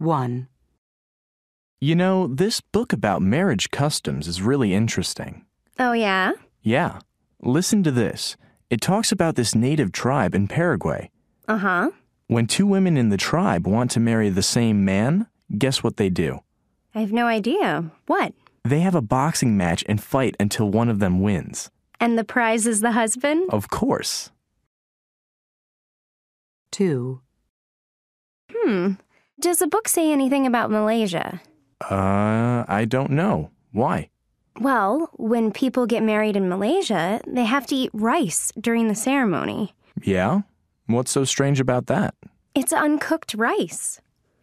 1. You know, this book about marriage customs is really interesting. Oh, yeah? Yeah. Listen to this. It talks about this native tribe in Paraguay. Uh-huh. When two women in the tribe want to marry the same man, guess what they do? I have no idea. What? They have a boxing match and fight until one of them wins. And the prize is the husband? Of course. 2. Does the book say anything about Malaysia? I don't know. Why? Well, when people get married in Malaysia, they have to eat rice during the ceremony. Yeah? What's so strange about that? It's uncooked rice.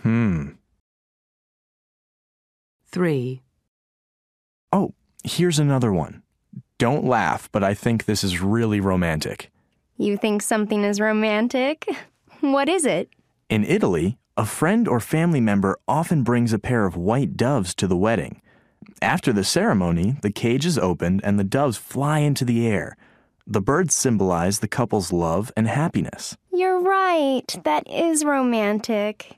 3. Oh, here's another one. Don't laugh, but I think this is really romantic. You think something is romantic? What is it? In Italy, a friend or family member often brings a pair of white doves to the wedding. After the ceremony, the cage is opened and the doves fly into the air. The birds symbolize the couple's love and happiness. You're right. That is romantic.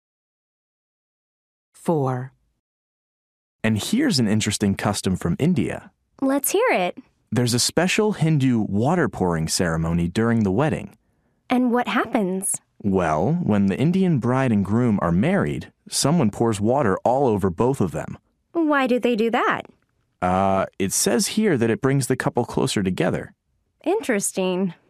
4. And here's an interesting custom from India. Let's hear it. There's a special Hindu water pouring ceremony during the wedding. And what happens? Well, when the Indian bride and groom are married, someone pours water all over both of them. Why do they do that? It says here that it brings the couple closer together. Interesting.